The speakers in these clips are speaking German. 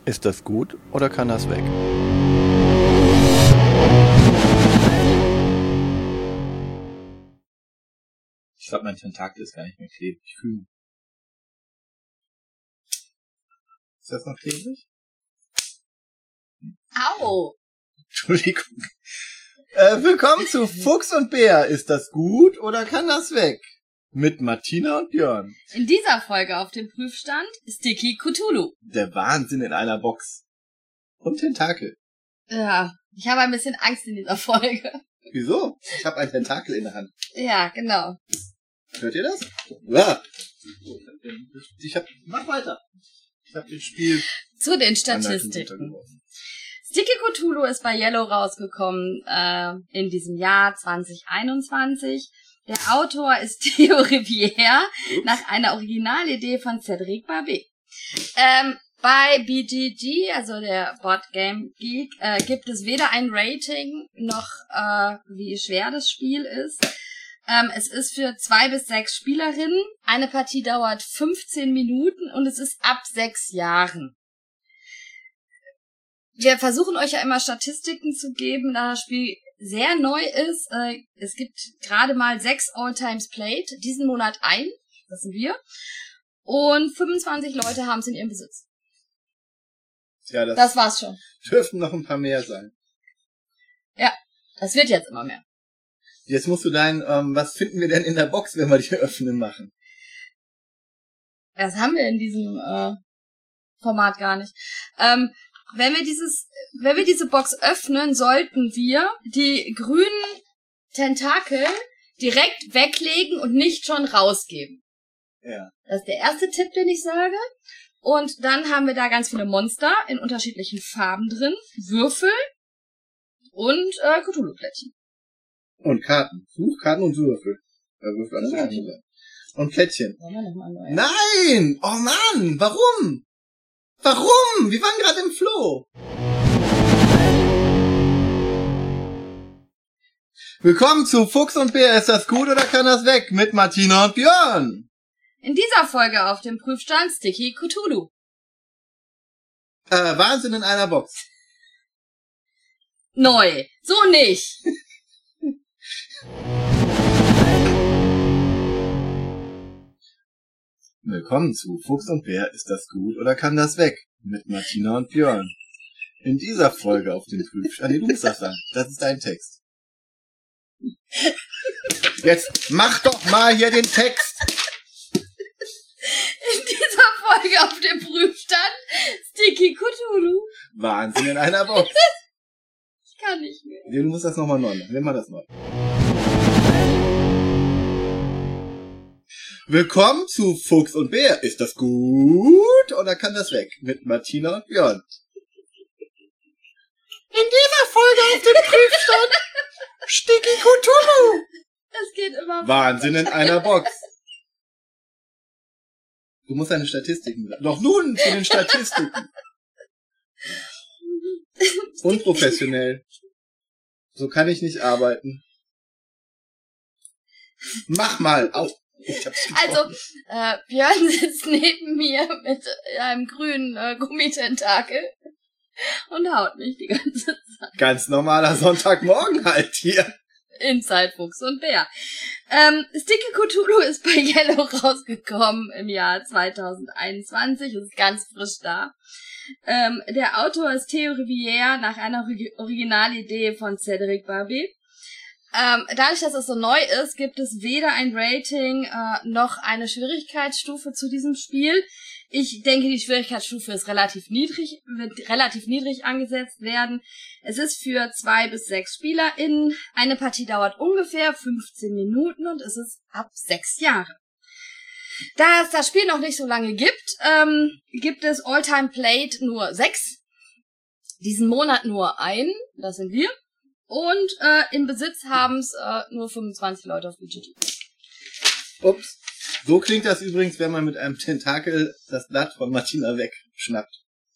Ist das gut oder kann das weg? Ich glaube, mein Tentakel ist gar nicht mehr klebrig. Ich fühle. Ist das noch klebrig? Au! Entschuldigung. Willkommen zu Fuchs und Bär. Ist das gut oder kann das weg? Mit Martina und Björn. In dieser Folge auf dem Prüfstand Sticky Cthulhu. Der Wahnsinn in einer Box. Und Tentakel. Ja, ich habe ein bisschen Angst in dieser Folge. Wieso? Ich habe ein Tentakel in der Hand. Ja, genau. Hört ihr das? Ja. Mach weiter. Ich habe das Spiel zu den Statistiken. Sticky Cthulhu ist bei Yellow rausgekommen in diesem Jahr 2021. Der Autor ist Theo Rivière nach einer Originalidee von Cédric Barbet. Bei BGG, also der Board Game Geek, gibt es weder ein Rating noch wie schwer das Spiel ist. Es ist für 2 bis 6 Spielerinnen. Eine Partie dauert 15 Minuten und es ist ab 6 Jahren. Wir versuchen euch ja immer Statistiken zu geben, da das Spiel sehr neu ist. Es gibt gerade mal 6 All-Times Played, diesen Monat ein, das sind wir. Und 25 Leute haben es in ihrem Besitz. Ja, das war's schon. Dürften noch ein paar mehr sein. Ja, das wird jetzt immer mehr. Jetzt musst du was finden wir denn in der Box, wenn wir die öffnen machen? Das haben wir in diesem Format gar nicht. Wenn wir diese Box öffnen, sollten wir die grünen Tentakel direkt weglegen und nicht schon rausgeben. Ja. Das ist der erste Tipp, den ich sage. Und dann haben wir da ganz viele Monster in unterschiedlichen Farben drin, Würfel und Cthulhu-Plättchen. Und Karten. Buchkarten und Würfel. Würfel alles Ja. sein. Und Plättchen. Wollen wir noch mal neu? Nein! Oh Mann! Warum? Warum? Wir waren gerade im Flow. Willkommen zu Fuchs und Bär. Ist das gut oder kann das weg? Mit Martina und Björn. In dieser Folge auf dem Prüfstand Sticky Cthulhu. Wahnsinn in einer Box. Neu. So nicht. Willkommen zu Fuchs und Bär. Ist das gut oder kann das weg? Mit Martina und Björn. In dieser Folge auf dem Prüfstand. Nee, du musst das sagen. Das ist dein Text. Jetzt mach doch mal hier den Text. In dieser Folge auf dem Prüfstand Sticky Cthulhu. Wahnsinn in einer Box. Ich kann nicht mehr. Du musst das nochmal neu machen. Nimm mal das neu. Willkommen zu Fuchs und Bär. Ist das gut oder kann das weg? Mit Martina und Björn. In dieser Folge auf dem Prüfstand Sticky Cthulhu. Das geht immer. Wahnsinn in einer Box. Du musst deine Statistiken sagen. Doch nun zu den Statistiken. Unprofessionell. So kann ich nicht arbeiten. Mach mal. Au. Also, Björn sitzt neben mir mit einem grünen Gummitentakel und haut mich die ganze Zeit. Ganz normaler Sonntagmorgen halt hier. Inside Fuchs und Bär. Sticky Cthulhu ist bei Yellow rausgekommen im Jahr 2021. Ist ganz frisch da. Der Autor ist Theo Rivière nach einer Originalidee von Cédric Barbet. Dadurch, dass es so neu ist, gibt es weder ein Rating noch eine Schwierigkeitsstufe zu diesem Spiel. Ich denke, die Schwierigkeitsstufe ist wird relativ niedrig angesetzt werden. Es ist für 2 bis 6 SpielerInnen. Eine Partie dauert ungefähr 15 Minuten und es ist ab 6 Jahre. Da es das Spiel noch nicht so lange gibt, gibt es All-Time Played nur 6. Diesen Monat nur einen, das sind wir. Und im Besitz haben es nur 25 Leute auf BGG. Ups. So klingt das übrigens, wenn man mit einem Tentakel das Blatt von Martina wegschnappt.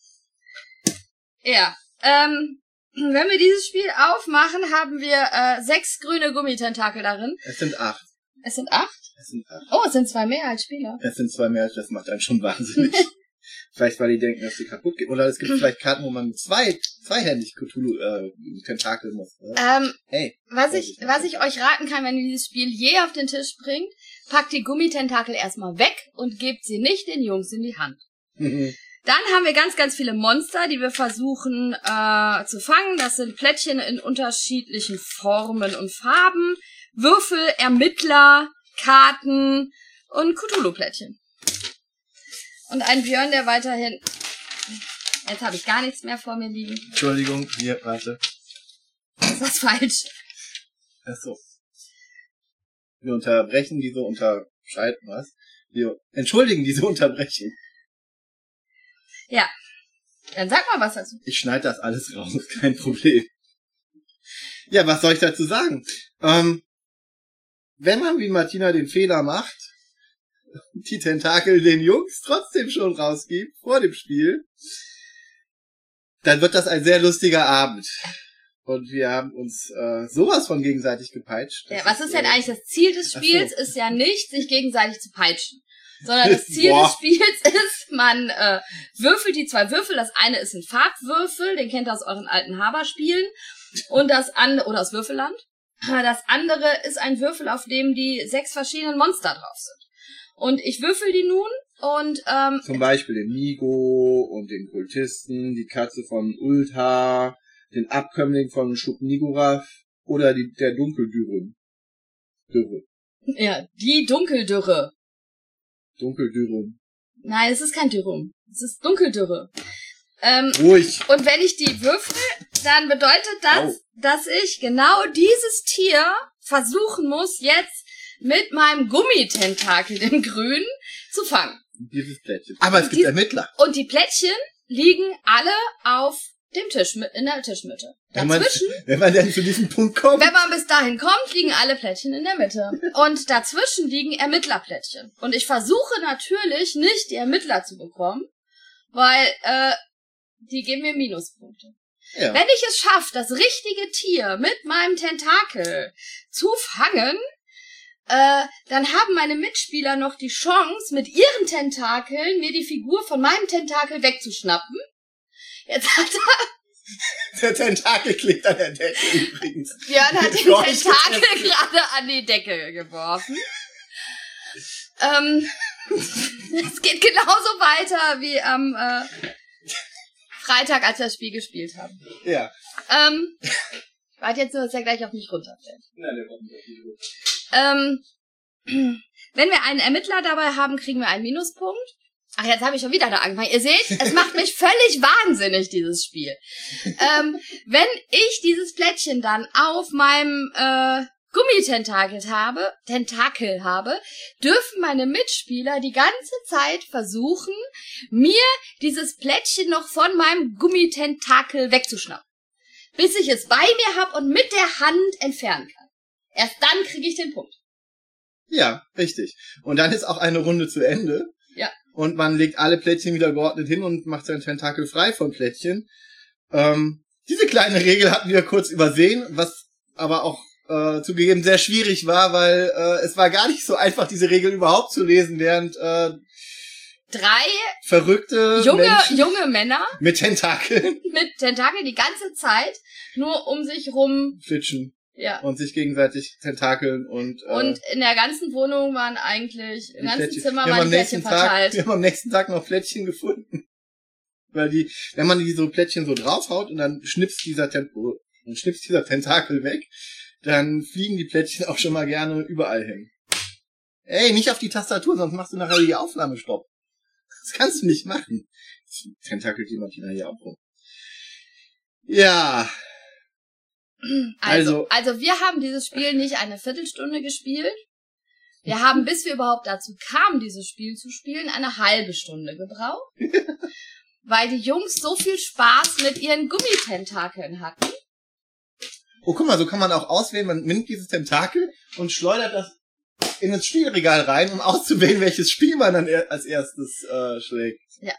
Ja. Wenn wir dieses Spiel aufmachen, haben wir 6 grüne Gummitentakel darin. Es sind 8. Es sind 8? Es sind 8. Oh, es sind 2 mehr als Spieler. Es sind 2 mehr, das macht einen schon wahnsinnig. Vielleicht, weil die denken, dass sie kaputt gehen. Oder es gibt vielleicht Karten, wo man zweihändig Cthulhu Tentakel muss. Hey, was ich euch raten kann, wenn ihr dieses Spiel je auf den Tisch bringt, packt die Gummitentakel erstmal weg und gebt sie nicht den Jungs in die Hand. Dann haben wir ganz, ganz viele Monster, die wir versuchen zu fangen. Das sind Plättchen in unterschiedlichen Formen und Farben, Würfel, Ermittler, Karten und Cthulhu-Plättchen. Und ein Björn, der weiterhin... Jetzt habe ich gar nichts mehr vor mir liegen. Entschuldigung, hier, warte. Das ist falsch. Achso. Wir unterbrechen diese unterscheiden, was? Wir entschuldigen diese Unterbrechen. Ja. Dann sag mal was dazu. Ich schneide das alles raus, kein Problem. Ja, was soll ich dazu sagen? Wenn man wie Martina den Fehler macht, die Tentakel den Jungs trotzdem schon rausgibt vor dem Spiel, dann wird das ein sehr lustiger Abend. Und wir haben uns sowas von gegenseitig gepeitscht. Ja, was ist denn eigentlich das Ziel des Spiels? Ist ja nicht, sich gegenseitig zu peitschen. Sondern das Ziel des Spiels ist, man würfelt die 2 Würfel. Das eine ist ein Farbwürfel, den kennt ihr aus euren alten Haber-Spielen. Und das andere, oder aus Würfelland. Das andere ist ein Würfel, auf dem die 6 verschiedenen Monster drauf sind. Und ich würfel die nun und zum Beispiel den Migo und den Kultisten, die Katze von Ulta, den Abkömmling von Schub-Nigurath oder der Dunkeldürre. Ja, die Dunkeldürre. Dunkeldürre. Nein, es ist kein Dürrum. Es ist Dunkeldürre. Ruhig. Und wenn ich die würfel, dann bedeutet das, dass ich genau dieses Tier versuchen muss, jetzt mit meinem Gummitentakel, dem Grünen, zu fangen. Dieses Plättchen. Aber es gibt Ermittler. Und die Plättchen liegen alle auf dem Tisch, in der Tischmitte. Dazwischen, wenn man denn zu diesem Punkt kommt. Wenn man bis dahin kommt, liegen alle Plättchen in der Mitte. Und dazwischen liegen Ermittlerplättchen. Und ich versuche natürlich nicht, die Ermittler zu bekommen, weil die geben mir Minuspunkte. Ja. Wenn ich es schaffe, das richtige Tier mit meinem Tentakel zu fangen, dann haben meine Mitspieler noch die Chance, mit ihren Tentakeln mir die Figur von meinem Tentakel wegzuschnappen. Jetzt hat der Tentakel klebt an der Decke übrigens. Björn hat den Tentakel gerade an die Decke geworfen. Es geht genauso weiter wie am Freitag, als wir das Spiel gespielt haben. Ja. Warte jetzt nur, dass er gleich auf mich runterfällt. Nein, der kommt nicht runter. Wenn wir einen Ermittler dabei haben, kriegen wir einen Minuspunkt. Ach, jetzt habe ich schon wieder da angefangen. Ihr seht, es macht mich völlig wahnsinnig, dieses Spiel. Wenn ich dieses Plättchen dann auf meinem Gummitentakel habe, dürfen meine Mitspieler die ganze Zeit versuchen, mir dieses Plättchen noch von meinem Gummitentakel wegzuschnappen. Bis ich es bei mir habe und mit der Hand entfernen kann. Erst dann kriege ich den Punkt. Ja, richtig. Und dann ist auch eine Runde zu Ende. Ja. Und man legt alle Plättchen wieder geordnet hin und macht sein Tentakel frei von Plättchen. Diese kleine Regel hatten wir kurz übersehen, was aber auch zugegeben sehr schwierig war, weil es war gar nicht so einfach, diese Regel überhaupt zu lesen, während 3 verrückte junge Männer mit Tentakeln die ganze Zeit nur um sich rum flitschen. Ja. Und sich gegenseitig tentakeln und in der ganzen Wohnung waren eigentlich, im ganzen Zimmer waren die Plättchen verteilt. Wir haben am nächsten Tag noch Plättchen gefunden. Weil wenn man die so Plättchen so draufhaut und dann schnipst dieser Tentakel weg, dann fliegen die Plättchen auch schon mal gerne überall hängen. Ey, nicht auf die Tastatur, sonst machst du nachher die Aufnahme stopp. Das kannst du nicht machen. Tentakelt die Martina hier auch rum. Ja. Also wir haben dieses Spiel nicht eine Viertelstunde gespielt. Wir haben, bis wir überhaupt dazu kamen, dieses Spiel zu spielen, eine halbe Stunde gebraucht. Weil die Jungs so viel Spaß mit ihren Gummitentakeln hatten. Oh, guck mal, so kann man auch auswählen, man nimmt dieses Tentakel und schleudert das in das Spielregal rein, um auszuwählen, welches Spiel man dann als erstes schlägt. Ja.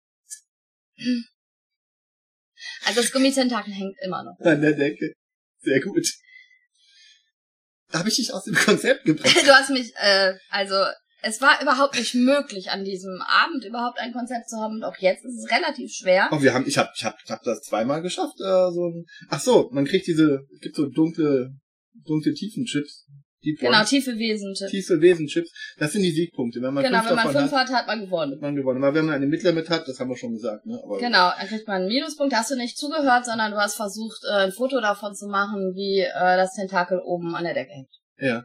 Also das Gummitentakel hängt immer noch an der Decke. Sehr gut. Da habe ich dich aus dem Konzept gebracht. Du hast mich, Es war überhaupt nicht möglich, an diesem Abend überhaupt ein Konzept zu haben. Und auch jetzt ist es relativ schwer. Oh, ich hab das zweimal geschafft. Man kriegt es gibt so dunkle Tiefenchips. Genau, tiefe Wesenchips. Tiefe Wesenchips. Das sind die Siegpunkte. Wenn man wenn man 5 hat, hat man gewonnen. Aber wenn man eine mittlere mit hat, das haben wir schon gesagt, ne? Aber genau, dann kriegt man einen Minuspunkt. Da hast du nicht zugehört, sondern du hast versucht, ein Foto davon zu machen, wie das Tentakel oben an der Decke hängt. Ja.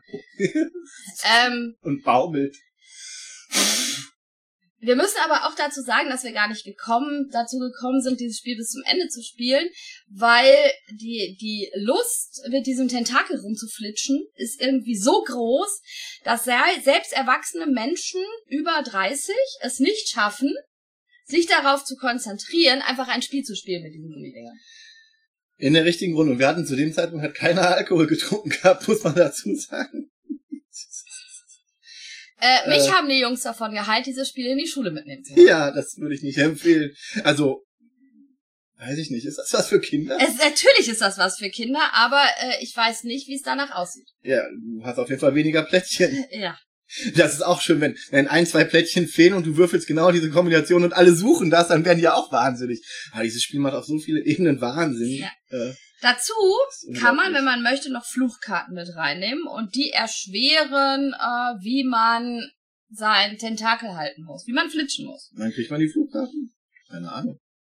Und baumelt. Wir müssen aber auch dazu sagen, dass wir gar nicht dazu gekommen sind, dieses Spiel bis zum Ende zu spielen, weil die Lust, mit diesem Tentakel rumzuflitschen, ist irgendwie so groß, dass selbst erwachsene Menschen über 30 es nicht schaffen, sich darauf zu konzentrieren, einfach ein Spiel zu spielen mit diesen Gummidingern. In der richtigen Runde. Und wir hatten zu dem Zeitpunkt halt keiner Alkohol getrunken gehabt, muss man dazu sagen. Mich haben die Jungs davon geheilt, dieses Spiel in die Schule mitnehmen zu wollen. Ja, das würde ich nicht empfehlen. Also, weiß ich nicht. Ist das was für Kinder? Natürlich ist das was für Kinder, aber ich weiß nicht, wie es danach aussieht. Ja, du hast auf jeden Fall weniger Plättchen. Ja. Das ist auch schön, wenn 1-2 Plättchen fehlen und du würfelst genau diese Kombination und alle suchen das, dann werden die ja auch wahnsinnig. Aber dieses Spiel macht auf so viele Ebenen Wahnsinn. Ja. Dazu kann man, wenn man möchte, noch Fluchkarten mit reinnehmen und die erschweren, wie man sein Tentakel halten muss, wie man flitschen muss. Wann kriegt man die Fluchkarten? Keine Ahnung.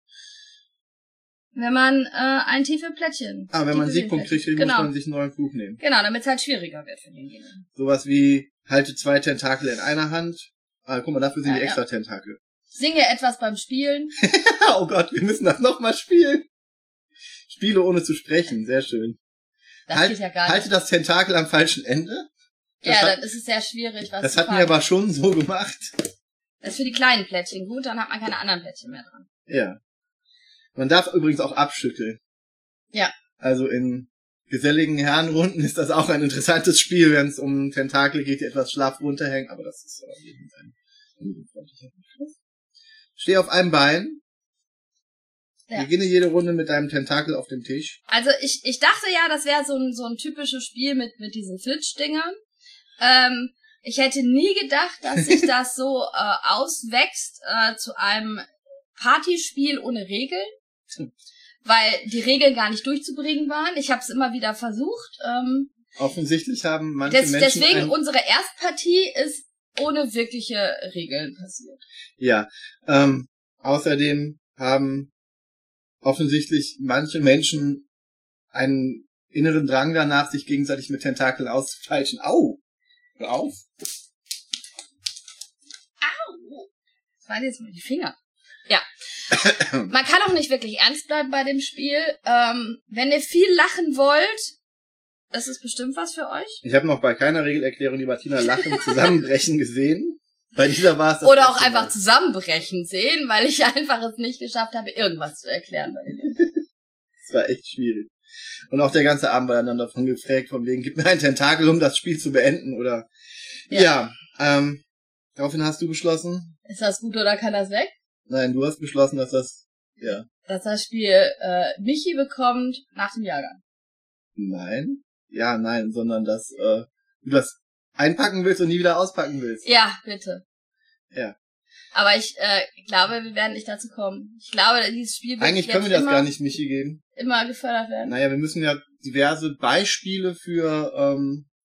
Wenn man ein tiefe Plättchen. Wenn man Siegpunkt kriegt, muss man sich einen neuen Fluch nehmen. Genau, damit es halt schwieriger wird für den Gegner. Sowas wie, halte 2 Tentakel in einer Hand. Guck mal, dafür sind die extra Tentakel. Singe etwas beim Spielen. Oh Gott, wir müssen das nochmal spielen. Spiele ohne zu sprechen, sehr schön. Das geht ja gar nicht. Halte das Tentakel am falschen Ende. Dann ist es sehr schwierig, was das zu hatten wir aber schon so gemacht. Das ist für die kleinen Plättchen gut, dann hat man keine anderen Plättchen mehr dran. Ja. Man darf übrigens auch abschütteln. Ja. Also in geselligen Herrenrunden ist das auch ein interessantes Spiel, wenn es um Tentakel geht, die etwas schlaff runterhängen, aber das ist ein unfreundlicher Beschluss. Steh auf einem Bein. Ja. Beginne jede Runde mit deinem Tentakel auf dem Tisch. Also ich dachte ja, das wäre so ein typisches Spiel mit diesen Flitschdingern. Ich hätte nie gedacht, dass sich das so auswächst zu einem Partyspiel ohne Regeln. Weil die Regeln gar nicht durchzubringen waren. Ich habe es immer wieder versucht. Offensichtlich haben manche Menschen... Deswegen unsere Erstpartie ist ohne wirkliche Regeln passiert. Ja, außerdem haben offensichtlich manche Menschen einen inneren Drang danach, sich gegenseitig mit Tentakeln auszufeilschen. Au! Hör auf! Au! Das waren jetzt mal die Finger. Ja. Man kann auch nicht wirklich ernst bleiben bei dem Spiel. Wenn ihr viel lachen wollt, ist es bestimmt was für euch. Ich habe noch bei keiner Regelerklärung die Martina lachen zusammenbrechen gesehen. Bei dieser war es das. Oder auch einfach zusammenbrechen sehen, weil ich einfach es nicht geschafft habe, irgendwas zu erklären. Das war echt schwierig. Und auch der ganze Abend war dann davon geprägt, von wegen, gib mir ein Tentakel, um das Spiel zu beenden, oder? Ja, daraufhin hast du beschlossen. Ist das gut oder kann das weg? Nein, du hast beschlossen, dass das Spiel Michi bekommt nach dem Jahrgang. Nein. Ja, nein, sondern dass du das einpacken willst und nie wieder auspacken willst. Ja, bitte. Ja. Aber ich glaube, wir werden nicht dazu kommen. Ich glaube, dieses Spiel wird eigentlich können wir das gar nicht Michi geben. Immer gefördert werden. Naja, wir müssen ja diverse Beispiele für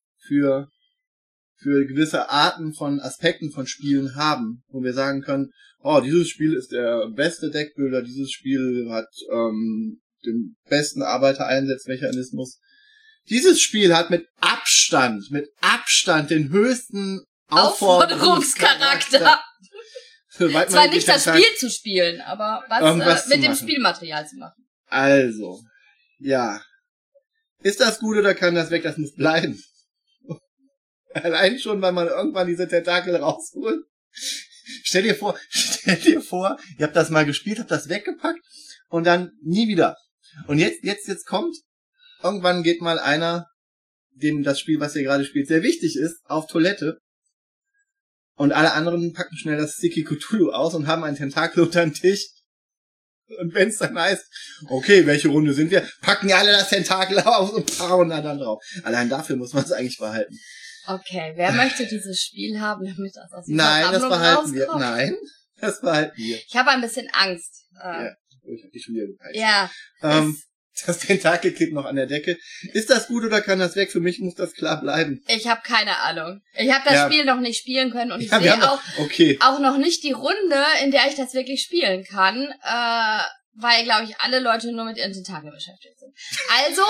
gewisse Arten von Aspekten von Spielen haben, wo wir sagen können, oh, dieses Spiel ist der beste Deckbilder, dieses Spiel hat den besten Arbeitereinsatzmechanismus. Dieses Spiel hat mit Abstand den höchsten Aufforderungscharakter. Zwar nicht das Spiel zu spielen, aber was mit dem Spielmaterial zu machen. Also, ja. Ist das gut oder kann das weg? Das muss bleiben. Allein schon, weil man irgendwann diese Tentakel rausholt. Stell dir vor, ihr habt das mal gespielt, habt das weggepackt und dann nie wieder. Und jetzt kommt, irgendwann geht mal einer, dem das Spiel, was ihr gerade spielt, sehr wichtig ist, auf Toilette. Und alle anderen packen schnell das Sticky Cthulhu aus und haben einen Tentakel unter den Tisch. Und wenn es dann heißt, okay, welche Runde sind wir? Packen alle das Tentakel aus und hauen da dann drauf. Allein dafür muss man es eigentlich behalten. Okay, wer möchte dieses Spiel haben, damit das aus dieser Nein, das Sammlung behalten wir. rauskommt? Nein, das behalten wir. Ich habe ein bisschen Angst. Ja. Oh, ich hab die schon wieder gepeitscht. Ja. Das Tentakel klebt noch an der Decke. Ist das gut oder kann das weg? Für mich muss das klar bleiben. Ich habe keine Ahnung. Ich habe das Spiel noch nicht spielen können und ich wir sehe haben auch noch nicht die Runde, in der ich das wirklich spielen kann, weil, glaube ich, alle Leute nur mit ihren Tentakeln beschäftigt sind. Also...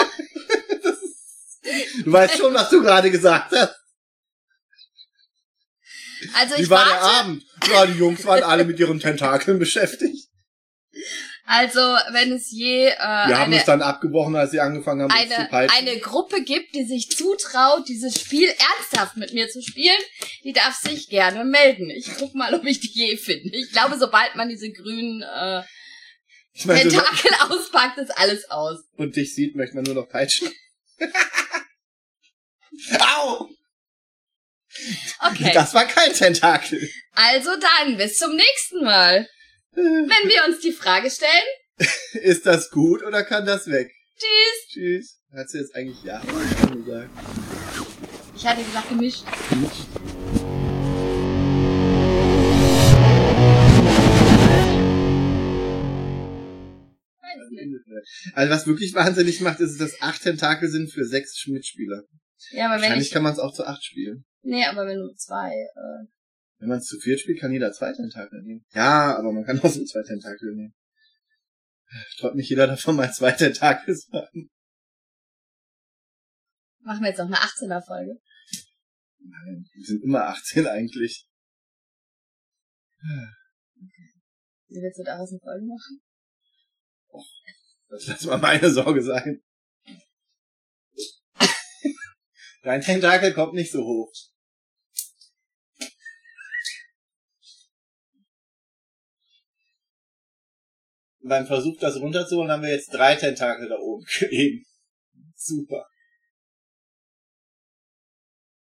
Du weißt schon, was du gerade gesagt hast. Also Wie war der Abend? Ja, die Jungs waren alle mit ihren Tentakeln beschäftigt. Also, wenn es je wir haben es dann abgebrochen, als sie angefangen haben, uns zu peitschen. Eine Gruppe gibt, die sich zutraut, dieses Spiel ernsthaft mit mir zu spielen, die darf sich gerne melden. Ich guck mal, ob ich die je finde. Ich glaube, sobald man diese grünen Tentakel auspackt, ist alles aus. Und dich sieht, möchte man nur noch peitschen. Au! Okay. Das war kein Tentakel. Also dann, bis zum nächsten Mal. Wenn wir uns die Frage stellen. Ist das gut oder kann das weg? Tschüss. Tschüss. Hast du jetzt eigentlich ja gesagt? Ich hatte gesagt gemischt. Also was wirklich wahnsinnig macht, ist, dass 8 Tentakel sind für 6 Mitspieler. Ja, aber Wahrscheinlich kann man es auch zu 8 spielen. Nee, aber wenn du 2... Wenn man es zu 4 spielt, kann jeder 2 Tentakel nehmen. Ja, aber man kann auch so 2 Tentakel nehmen. Traut nicht jeder davon mal 2 Tentakel zu haben. Machen wir jetzt noch eine 18er-Folge? Nein, die sind immer 18 eigentlich. Okay. Wie willst du daraus eine Folge machen? Och, das lass mal meine Sorge sein. Dein Tentakel kommt nicht so hoch. Beim Versuch, das runterzuholen, haben wir jetzt 3 Tentakel da oben kleben. Super.